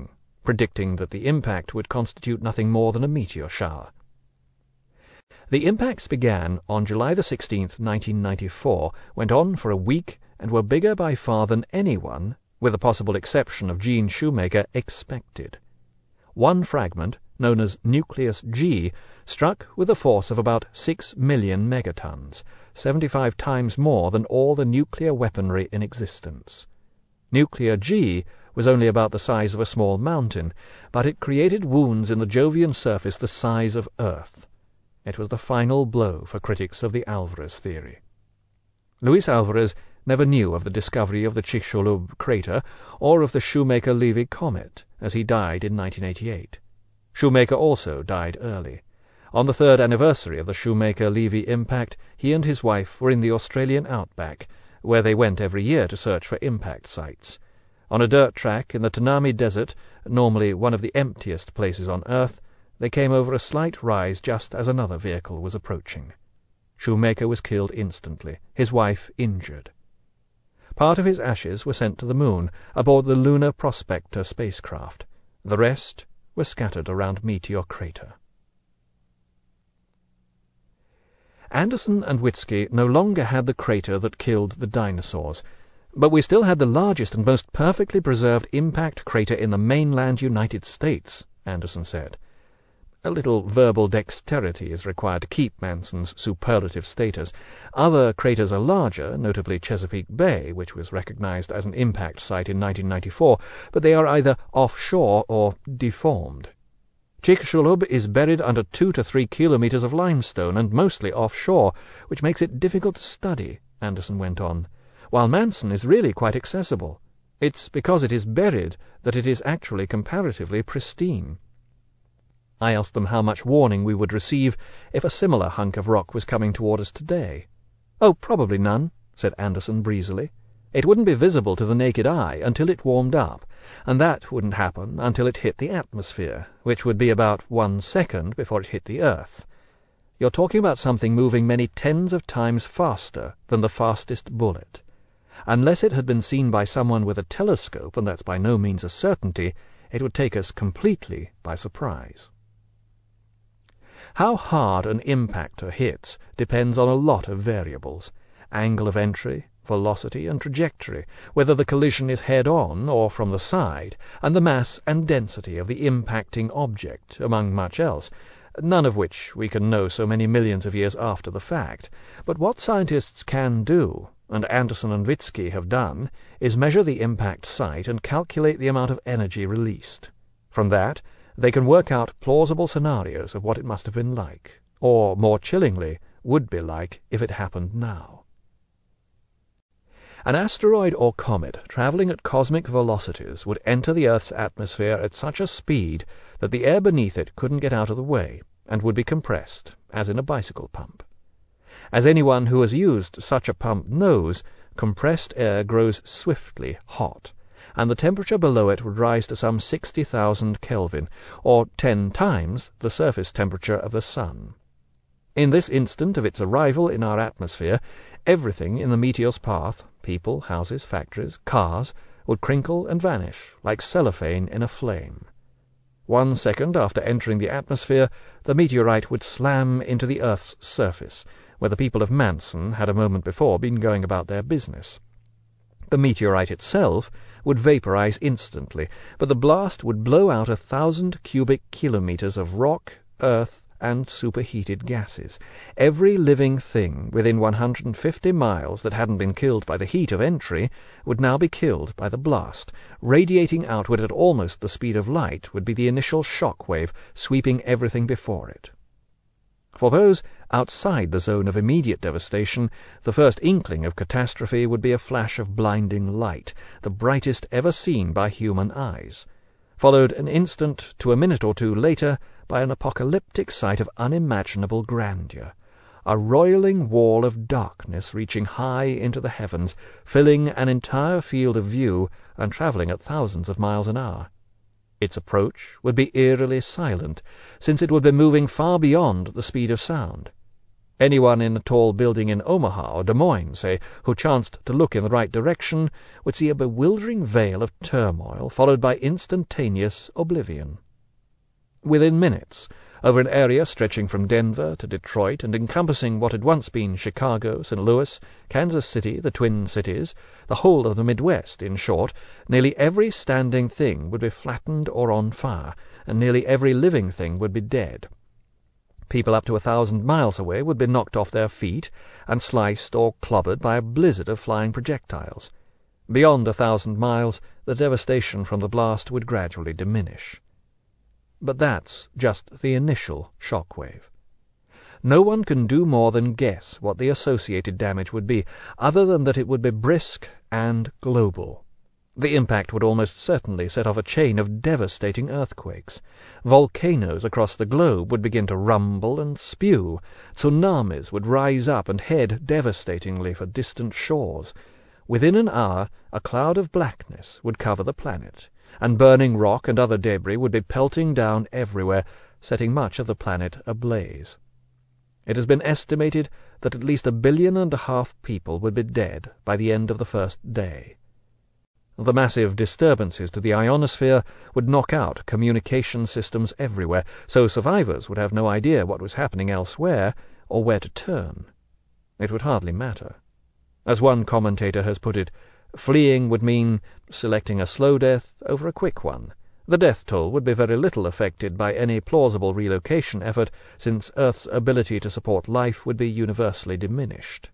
predicting that the impact would constitute nothing more than a meteor shower. The impacts began on July 16, 1994, went on for a week, and were bigger by far than anyone, with the possible exception of Gene Shoemaker, expected. One fragment, known as Nucleus G, struck with a force of about 6 million megatons, 75 times more than all the nuclear weaponry in existence. Nuclear G was only about the size of a small mountain, but it created wounds in the Jovian surface the size of Earth. It was the final blow for critics of the Alvarez theory. Luis Alvarez never knew of the discovery of the Chicxulub crater or of the Shoemaker-Levy comet, as he died in 1988. Shoemaker also died early. On the 3rd anniversary of the Shoemaker-Levy impact, he and his wife were in the Australian outback, where they went every year to search for impact sites. On a dirt track in the Tanami Desert, normally one of the emptiest places on Earth, they came over a slight rise just as another vehicle was approaching. Shoemaker was killed instantly, his wife injured. Part of his ashes were sent to the Moon aboard the Lunar Prospector spacecraft. The rest were scattered around Meteor Crater. Anderson and Witzke no longer had the crater that killed the dinosaurs, but we still had the largest and most perfectly preserved impact crater in the mainland United States, Anderson said. A little verbal dexterity is required to keep Manson's superlative status. Other craters are larger, notably Chesapeake Bay, which was recognized as an impact site in 1994, but they are either offshore or deformed. Chicxulub is buried under 2 to 3 kilometers of limestone and mostly offshore, which makes it difficult to study, Anderson went on, while Manson is really quite accessible. It's because it is buried that it is actually comparatively pristine. I asked them how much warning we would receive if a similar hunk of rock was coming toward us today. "Oh, probably none," said Anderson breezily. "It wouldn't be visible to the naked eye until it warmed up, and that wouldn't happen until it hit the atmosphere, which would be about 1 second before it hit the Earth. You're talking about something moving many tens of times faster than the fastest bullet. Unless it had been seen by someone with a telescope, and that's by no means a certainty, it would take us completely by surprise." How hard an impactor hits depends on a lot of variables: angle of entry, velocity, and trajectory, whether the collision is head-on or from the side, and the mass and density of the impacting object, among much else, none of which we can know so many millions of years after the fact. But what scientists can do, and Anderson and Witzke have done, is measure the impact site and calculate the amount of energy released. From that, they can work out plausible scenarios of what it must have been like, or, more chillingly, would be like if it happened now. An asteroid or comet traveling at cosmic velocities would enter the Earth's atmosphere at such a speed that the air beneath it couldn't get out of the way, and would be compressed, as in a bicycle pump. As anyone who has used such a pump knows, compressed air grows swiftly hot, and the temperature below it would rise to some 60,000 Kelvin, or 10 times the surface temperature of the Sun. In this instant of its arrival in our atmosphere, everything in the meteor's path, people, houses, factories, cars, would crinkle and vanish like cellophane in a flame. 1 second after entering the atmosphere, the meteorite would slam into the Earth's surface, where the people of Manson had a moment before been going about their business. The meteorite itself would vaporize instantly, but the blast would blow out 1,000 cubic kilometers of rock, earth, and superheated gases. Every living thing within 150 miles that hadn't been killed by the heat of entry would now be killed by the blast. Radiating outward at almost the speed of light would be the initial shock wave, sweeping everything before it. For those outside the zone of immediate devastation, the first inkling of catastrophe would be a flash of blinding light, the brightest ever seen by human eyes, followed an instant to a minute or two later by an apocalyptic sight of unimaginable grandeur, a roiling wall of darkness reaching high into the heavens, filling an entire field of view and traveling at thousands of miles an hour. Its approach would be eerily silent, since it would be moving far beyond the speed of sound. Anyone in a tall building in Omaha or Des Moines, say, who chanced to look in the right direction, would see a bewildering veil of turmoil followed by instantaneous oblivion. Within minutes, over an area stretching from Denver to Detroit and encompassing what had once been Chicago, St. Louis, Kansas City, the Twin Cities, the whole of the Midwest, in short, nearly every standing thing would be flattened or on fire, and nearly every living thing would be dead. People up to 1,000 miles away would be knocked off their feet and sliced or clobbered by a blizzard of flying projectiles. Beyond 1,000 miles, the devastation from the blast would gradually diminish. But that's just the initial shock wave. No one can do more than guess what the associated damage would be, other than that it would be brisk and global. The impact would almost certainly set off a chain of devastating earthquakes. Volcanoes across the globe would begin to rumble and spew. Tsunamis would rise up and head devastatingly for distant shores. Within an hour, a cloud of blackness would cover the planet, and burning rock and other debris would be pelting down everywhere, setting much of the planet ablaze. It has been estimated that at least 1.5 billion people would be dead by the end of the first day. The massive disturbances to the ionosphere would knock out communication systems everywhere, so survivors would have no idea what was happening elsewhere or where to turn. It would hardly matter. As one commentator has put it, fleeing would mean selecting a slow death over a quick one. The death toll would be very little affected by any plausible relocation effort, since Earth's ability to support life would be universally diminished.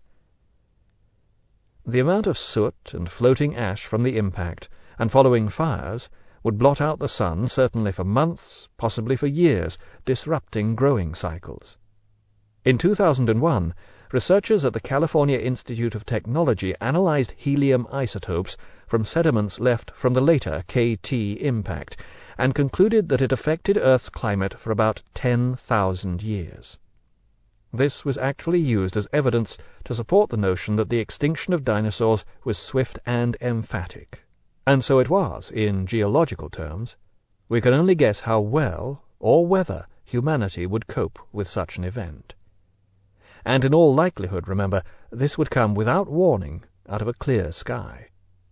The amount of soot and floating ash from the impact and following fires would blot out the sun, certainly for months, possibly for years, disrupting growing cycles. In 2001, researchers at the California Institute of Technology analyzed helium isotopes from sediments left from the later KT impact and concluded that it affected Earth's climate for about 10,000 years. This was actually used as evidence to support the notion that the extinction of dinosaurs was swift and emphatic. And so it was, in geological terms. We can only guess how well, or whether, humanity would cope with such an event. And in all likelihood, remember, this would come without warning out of a clear sky.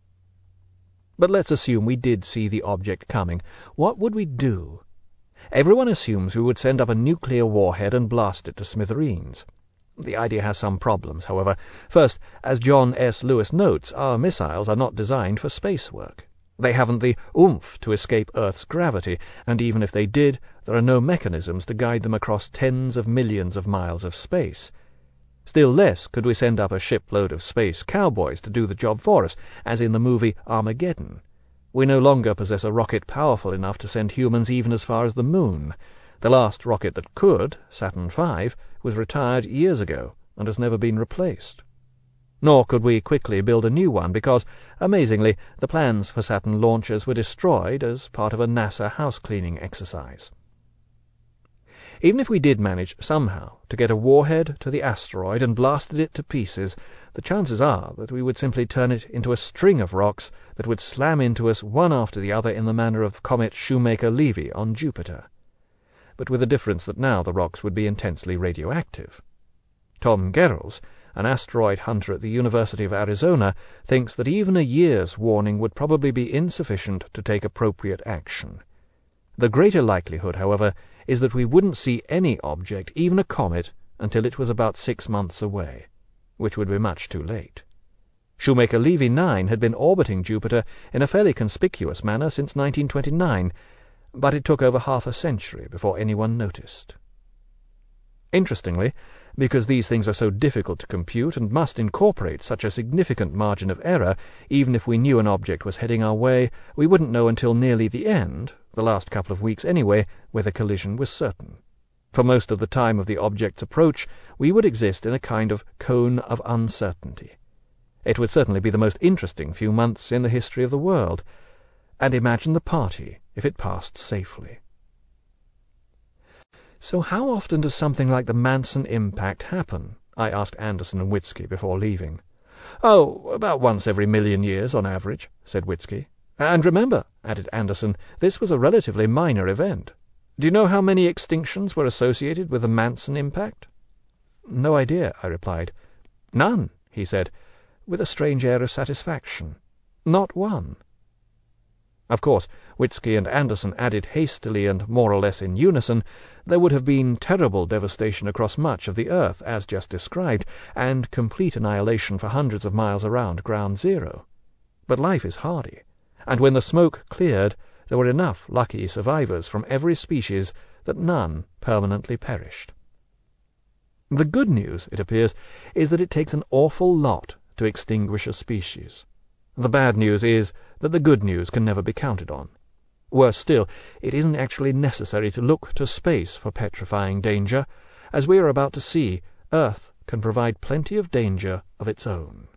But let's assume we did see the object coming. What would we do? Everyone assumes we would send up a nuclear warhead and blast it to smithereens. The idea has some problems, however. First, as John S. Lewis notes, our missiles are not designed for space work. They haven't the oomph to escape Earth's gravity, and even if they did, there are no mechanisms to guide them across tens of millions of miles of space. Still less could we send up a shipload of space cowboys to do the job for us, as in the movie Armageddon. We no longer possess a rocket powerful enough to send humans even as far as the moon. The last rocket that could, Saturn V, was retired years ago and has never been replaced. Nor could we quickly build a new one because, amazingly, the plans for Saturn launchers were destroyed as part of a NASA house-cleaning exercise. Even if we did manage somehow to get a warhead to the asteroid and blasted it to pieces, the chances are that we would simply turn it into a string of rocks that would slam into us one after the other in the manner of comet Shoemaker-Levy on Jupiter. But with the difference that now the rocks would be intensely radioactive. Tom Gehrels, an asteroid hunter at the University of Arizona, thinks that even a year's warning would probably be insufficient to take appropriate action. The greater likelihood, however, is that we wouldn't see any object, even a comet, until it was about 6 months away, which would be much too late. Shoemaker-Levy 9 had been orbiting Jupiter in a fairly conspicuous manner since 1929, but it took over half a century before anyone noticed. Interestingly, because these things are so difficult to compute and must incorporate such a significant margin of error, even if we knew an object was heading our way, we wouldn't know until nearly the end, the last couple of weeks anyway, whether collision was certain. For most of the time of the object's approach, we would exist in a kind of cone of uncertainty. It would certainly be the most interesting few months in the history of the world. And imagine the party if it passed safely. So how often does something like the Manson impact happen? I asked Anderson and Witzke before leaving. Oh, about once every 1,000,000 years on average, said Witzke. And remember, added Anderson, this was a relatively minor event. Do you know how many extinctions were associated with the Manson impact? "No idea," I replied. "None," he said, with a strange air of satisfaction. "Not one." Of course, Witzke and Anderson added hastily and more or less in unison, there would have been terrible devastation across much of the earth, as just described, and complete annihilation for hundreds of miles around ground zero. But life is hardy, and when the smoke cleared, there were enough lucky survivors from every species that none permanently perished. The good news, it appears, is that it takes an awful lot to extinguish a species. The bad news is that the good news can never be counted on. Worse still, it isn't actually necessary to look to space for petrifying danger. As we are about to see, Earth can provide plenty of danger of its own.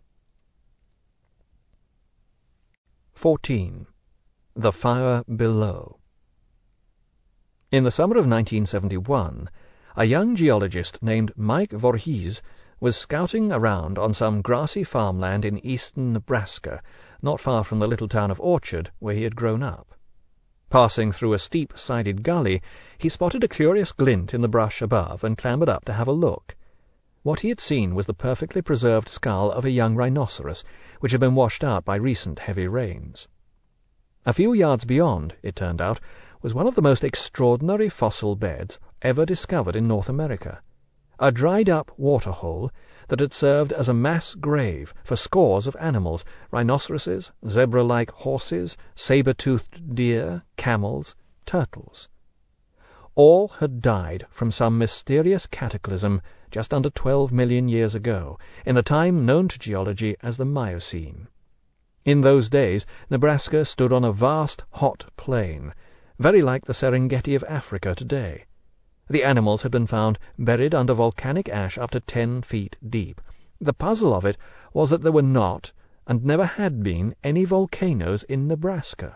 14. The Fire Below. In the summer of 1971, a young geologist named Mike Voorhees was scouting around on some grassy farmland in eastern Nebraska, not far from the little town of Orchard, where he had grown up. Passing through a steep-sided gully, he spotted a curious glint in the brush above and clambered up to have a look. What he had seen was the perfectly preserved skull of a young rhinoceros, which had been washed out by recent heavy rains. A few yards beyond, it turned out, was one of the most extraordinary fossil beds ever discovered in North America. A dried-up waterhole that had served as a mass grave for scores of animals, rhinoceroses, zebra-like horses, saber-toothed deer, camels, turtles. All had died from some mysterious cataclysm just under 12 million years ago, in the time known to geology as the Miocene. In those days, Nebraska stood on a vast hot plain, very like the Serengeti of Africa today. The animals had been found buried under volcanic ash up to 10 feet deep. The puzzle of it was that there were not, and never had been, any volcanoes in Nebraska.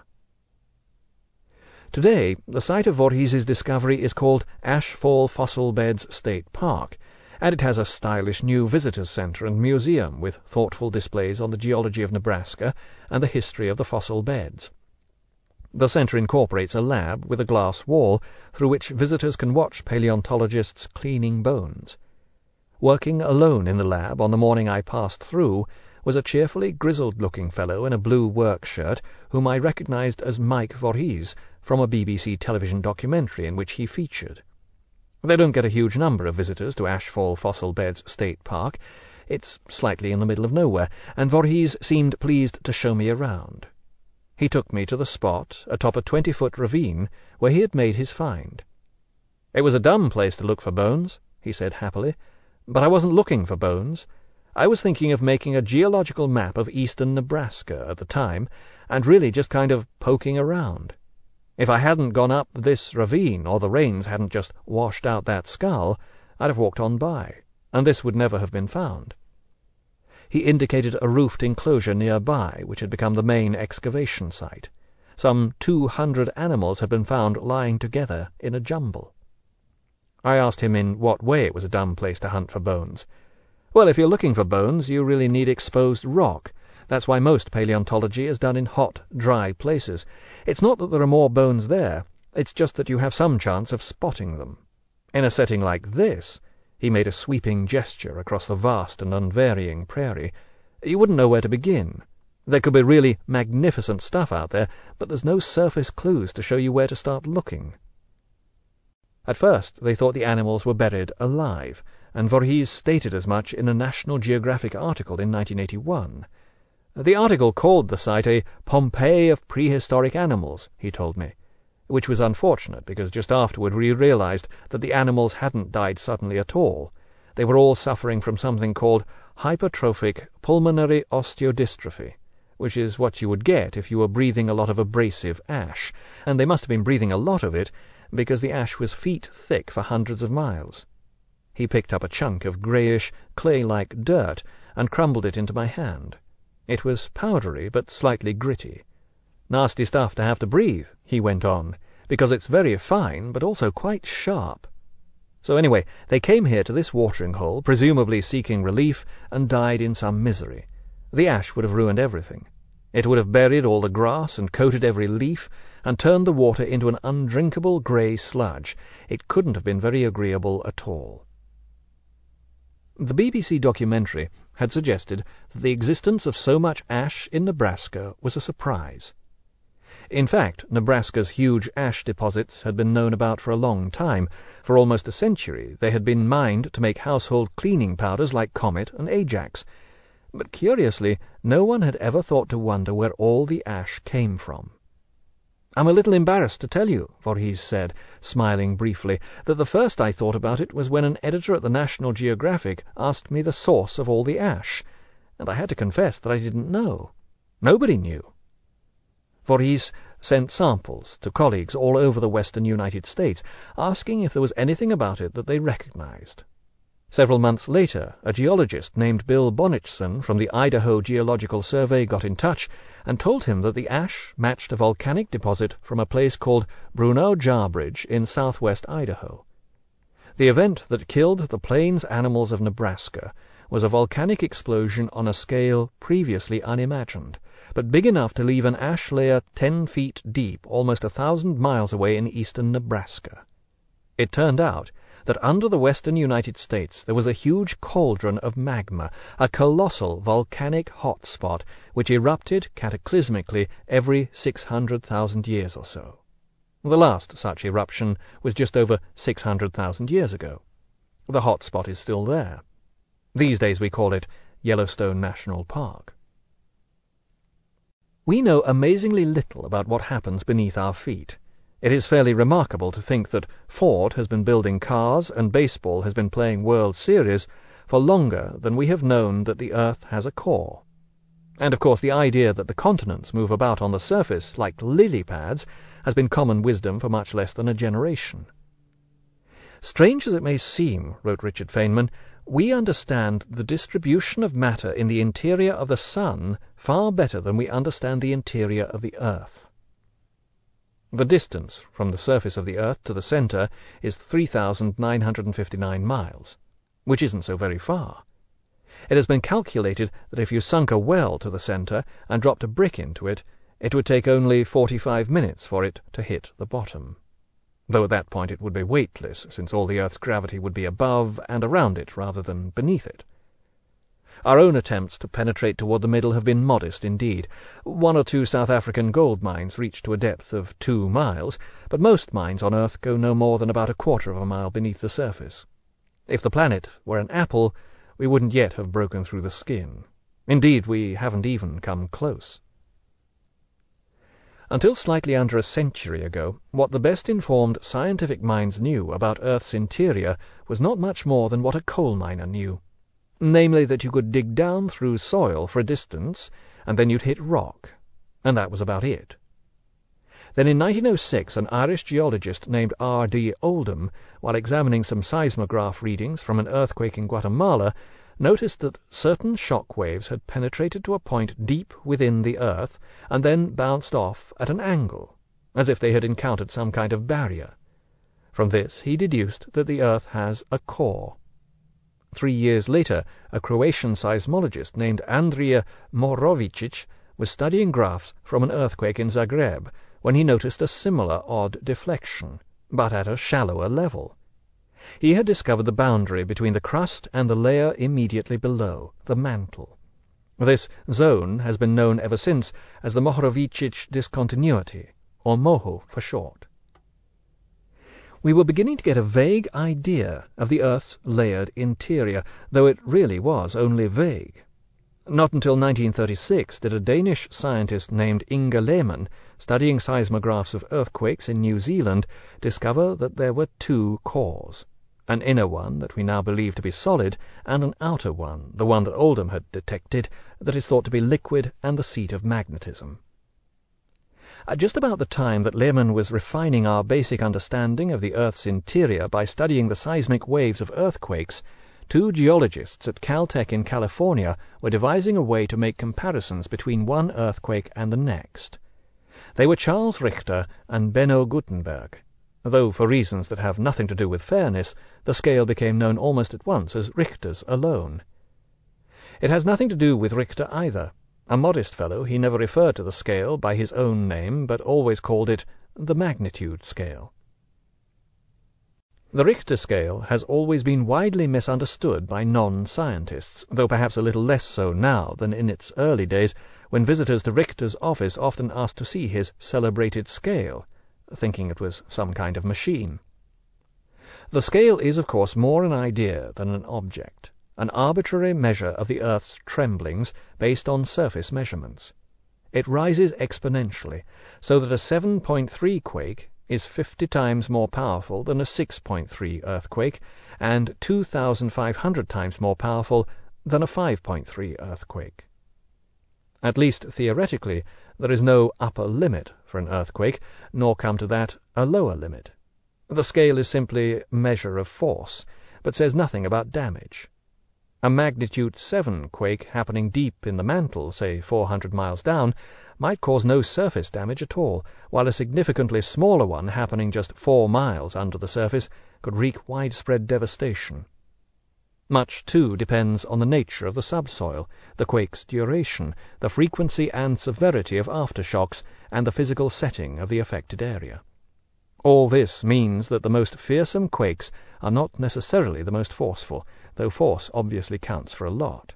Today, the site of Voorhees' discovery is called Ashfall Fossil Beds State Park, and it has a stylish new visitors' center and museum with thoughtful displays on the geology of Nebraska and the history of the fossil beds. The center incorporates a lab with a glass wall through which visitors can watch paleontologists cleaning bones. Working alone in the lab on the morning I passed through was a cheerfully grizzled-looking fellow in a blue work shirt whom I recognized as Mike Voorhees from a BBC television documentary in which he featured. They don't get a huge number of visitors to Ashfall Fossil Beds State Park. It's slightly in the middle of nowhere, and Voorhees seemed pleased to show me around. He took me to the spot, atop a 20-foot ravine, where he had made his find. "It was a dumb place to look for bones," he said happily, "but I wasn't looking for bones. I was thinking of making a geological map of eastern Nebraska at the time, and really just kind of poking around. If I hadn't gone up this ravine, or the rains hadn't just washed out that skull, I'd have walked on by, and this would never have been found." He indicated a roofed enclosure nearby, which had become the main excavation site. Some 200 animals had been found lying together in a jumble. I asked him in what way it was a dumb place to hunt for bones. "Well, if you're looking for bones, you really need exposed rock. That's why most paleontology is done in hot, dry places. It's not that there are more bones there, it's just that you have some chance of spotting them. In a setting like this," he made a sweeping gesture across the vast and unvarying prairie, "you wouldn't know where to begin. There could be really magnificent stuff out there, but there's no surface clues to show you where to start looking." At first they thought the animals were buried alive, and Voorhees stated as much in a National Geographic article in 1981. The article called the site a Pompeii of prehistoric animals, he told me, which was unfortunate because just afterward we realized that the animals hadn't died suddenly at all. They were all suffering from something called hypertrophic pulmonary osteodystrophy, which is what you would get if you were breathing a lot of abrasive ash, and they must have been breathing a lot of it because the ash was feet thick for hundreds of miles. He picked up a chunk of greyish, clay-like dirt and crumbled it into my hand. It was powdery, but slightly gritty. "Nasty stuff to have to breathe," he went on, "because it's very fine, but also quite sharp." So anyway, they came here to this watering hole, presumably seeking relief, and died in some misery. The ash would have ruined everything. It would have buried all the grass and coated every leaf, and turned the water into an undrinkable grey sludge. It couldn't have been very agreeable at all. The BBC documentary had suggested that the existence of so much ash in Nebraska was a surprise. In fact, Nebraska's huge ash deposits had been known about for a long time. For almost a century they had been mined to make household cleaning powders like Comet and Ajax. But curiously, no one had ever thought to wonder where all the ash came from. "I'm a little embarrassed to tell you," Voorhees said, smiling briefly, "that the first I thought about it was when an editor at the National Geographic asked me the source of all the ash, and I had to confess that I didn't know. Nobody knew." Voorhees sent samples to colleagues all over the western United States, asking if there was anything about it that they recognized. Several months later, a geologist named Bill Bonnichsen from the Idaho Geological Survey got in touch and told him that the ash matched a volcanic deposit from a place called Bruneau Jarbidge in southwest Idaho. The event that killed the plains animals of Nebraska was a volcanic explosion on a scale previously unimagined, but big enough to leave an ash layer 10 feet deep almost 1,000 miles away in eastern Nebraska. It turned out that under the western United States there was a huge cauldron of magma, a colossal volcanic hot spot which erupted cataclysmically every 600,000 years or so. The last such eruption was just over 600,000 years ago. The hot spot is still there. These days we call it Yellowstone National Park. We know amazingly little about what happens beneath our feet. It is fairly remarkable to think that Ford has been building cars and baseball has been playing World Series for longer than we have known that the Earth has a core. And of course the idea that the continents move about on the surface like lily pads has been common wisdom for much less than a generation. "Strange as it may seem," wrote Richard Feynman, "we understand the distribution of matter in the interior of the Sun far better than we understand the interior of the Earth." The distance from the surface of the Earth to the center is 3,959 miles, which isn't so very far. It has been calculated that if you sunk a well to the center and dropped a brick into it, it would take only 45 minutes for it to hit the bottom. Though at that point it would be weightless, since all the Earth's gravity would be above and around it rather than beneath it. Our own attempts to penetrate toward the middle have been modest indeed. 1 or 2 South African gold mines reach to a depth of 2 miles, but most mines on Earth go no more than about 1/4 of a mile beneath the surface. If the planet were an apple, we wouldn't yet have broken through the skin. Indeed, we haven't even come close. Until slightly under a century ago, what the best-informed scientific minds knew about Earth's interior was not much more than what a coal miner knew. Namely, that you could dig down through soil for a distance, and then you'd hit rock, and that was about it. Then in 1906, an Irish geologist named R.D. Oldham, while examining some seismograph readings from an earthquake in Guatemala, noticed that certain shock waves had penetrated to a point deep within the Earth, and then bounced off at an angle, as if they had encountered some kind of barrier. From this he deduced that the Earth has a core. 3 years later, a Croatian seismologist named Andrija Morovicic was studying graphs from an earthquake in Zagreb when he noticed a similar odd deflection, but at a shallower level. He had discovered the boundary between the crust and the layer immediately below, the mantle. This zone has been known ever since as the Morovicic discontinuity, or MOHO for short. We were beginning to get a vague idea of the Earth's layered interior, though it really was only vague. Not until 1936 did a Danish scientist named Inge Lehmann, studying seismographs of earthquakes in New Zealand, discover that there were 2 cores, an inner one that we now believe to be solid, and an outer one, the one that Oldham had detected, that is thought to be liquid and the seat of magnetism. At just about the time that Lehmann was refining our basic understanding of the Earth's interior by studying the seismic waves of earthquakes, 2 geologists at Caltech in California were devising a way to make comparisons between one earthquake and the next. They were Charles Richter and Benno Gutenberg, though for reasons that have nothing to do with fairness, the scale became known almost at once as Richter's alone. It has nothing to do with Richter either. A modest fellow, he never referred to the scale by his own name, but always called it the magnitude scale. The Richter scale has always been widely misunderstood by non-scientists, though perhaps a little less so now than in its early days, when visitors to Richter's office often asked to see his celebrated scale, thinking it was some kind of machine. The scale is, of course, more an idea than an object, an arbitrary measure of the Earth's tremblings based on surface measurements. It rises exponentially, so that a 7.3 quake is 50 times more powerful than a 6.3 earthquake, and 2,500 times more powerful than a 5.3 earthquake. At least theoretically, there is no upper limit for an earthquake, nor come to that a lower limit. The scale is simply a measure of force, but says nothing about damage. A magnitude 7 quake happening deep in the mantle, say 400 miles down, might cause no surface damage at all, while a significantly smaller one happening just 4 miles under the surface could wreak widespread devastation. Much, too, depends on the nature of the subsoil, the quake's duration, the frequency and severity of aftershocks, and the physical setting of the affected area. All this means that the most fearsome quakes are not necessarily the most forceful, though force obviously counts for a lot.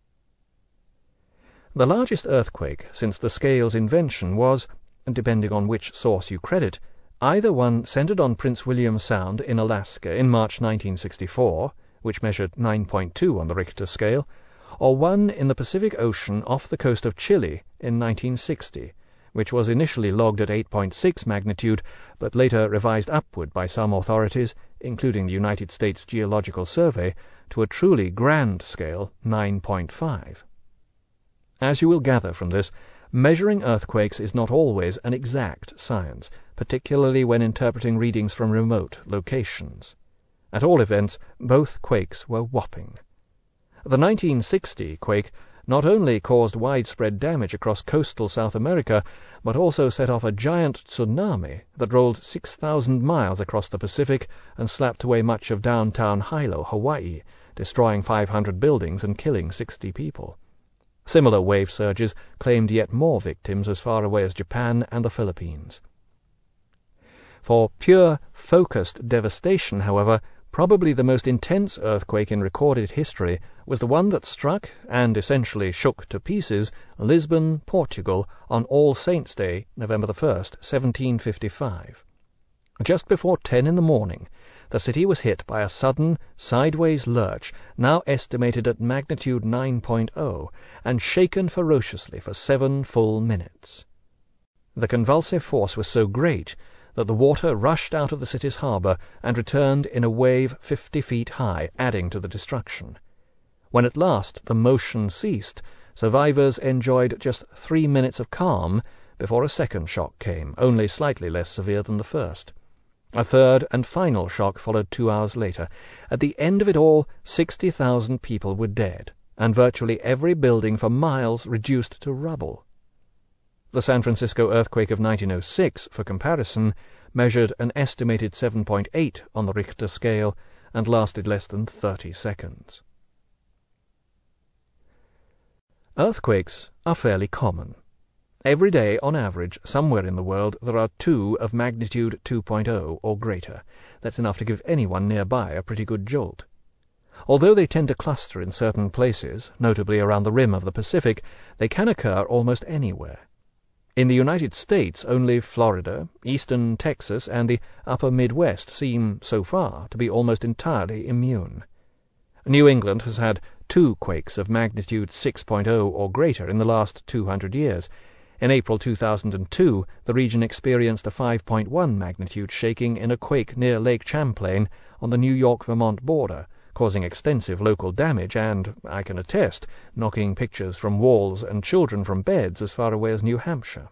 The largest earthquake since the scale's invention was, depending on which source you credit, either one centered on Prince William Sound in Alaska in March 1964, which measured 9.2 on the Richter scale, or one in the Pacific Ocean off the coast of Chile in 1960, which was initially logged at 8.6 magnitude, but later revised upward by some authorities, including the United States Geological Survey, to a truly grand scale 9.5. As you will gather from this, measuring earthquakes is not always an exact science, particularly when interpreting readings from remote locations. At all events, both quakes were whopping. The 1960 quake not only caused widespread damage across coastal South America, but also set off a giant tsunami that rolled 6,000 miles across the Pacific and slapped away much of downtown Hilo, Hawaii, destroying 500 buildings and killing 60 people. Similar wave surges claimed yet more victims as far away as Japan and the Philippines. For pure, focused devastation, however, probably the most intense earthquake in recorded history was the one that struck, and essentially shook to pieces, Lisbon, Portugal, on All Saints' Day, November 1st, 1755. Just before 10 in the morning, the city was hit by a sudden, sideways lurch, now estimated at magnitude 9.0, and shaken ferociously for 7 full minutes. The convulsive force was so great that the water rushed out of the city's harbour and returned in a wave 50 feet high, adding to the destruction. When at last the motion ceased, survivors enjoyed just 3 minutes of calm before a second shock came, only slightly less severe than the first. A third and final shock followed 2 hours later. At the end of it all, 60,000 people were dead, and virtually every building for miles reduced to rubble. The San Francisco earthquake of 1906, for comparison, measured an estimated 7.8 on the Richter scale and lasted less than 30 seconds. Earthquakes are fairly common. Every day, on average, somewhere in the world, there are 2 of magnitude 2.0 or greater. That's enough to give anyone nearby a pretty good jolt. Although they tend to cluster in certain places, notably around the rim of the Pacific, they can occur almost anywhere. In the United States, only Florida, eastern Texas, and the upper Midwest seem, so far, to be almost entirely immune. New England has had 2 quakes of magnitude 6.0 or greater in the last 200 years. In April 2002, the region experienced a 5.1 magnitude shaking in a quake near Lake Champlain on the New York-Vermont border, causing extensive local damage and, I can attest, knocking pictures from walls and children from beds as far away as New Hampshire.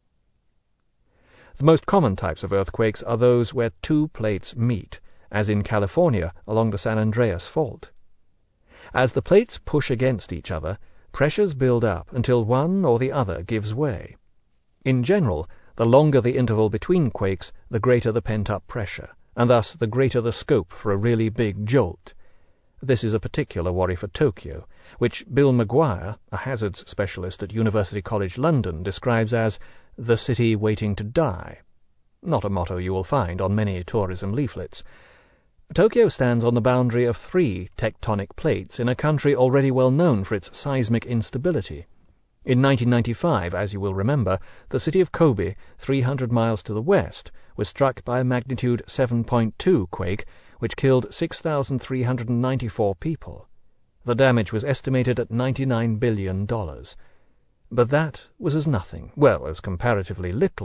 The most common types of earthquakes are those where 2 plates meet, as in California along the San Andreas Fault. As the plates push against each other, pressures build up until one or the other gives way. In general, the longer the interval between quakes, the greater the pent-up pressure, and thus the greater the scope for a really big jolt. This is a particular worry for Tokyo, which Bill Maguire, a hazards specialist at University College London, describes as the city waiting to die. Not a motto you will find on many tourism leaflets. Tokyo stands on the boundary of 3 tectonic plates in a country already well known for its seismic instability. In 1995, as you will remember, the city of Kobe, 300 miles to the west, was struck by a magnitude 7.2 quake, which killed 6,394 people. The damage was estimated at $99 billion. But that was as nothing, well, as comparatively little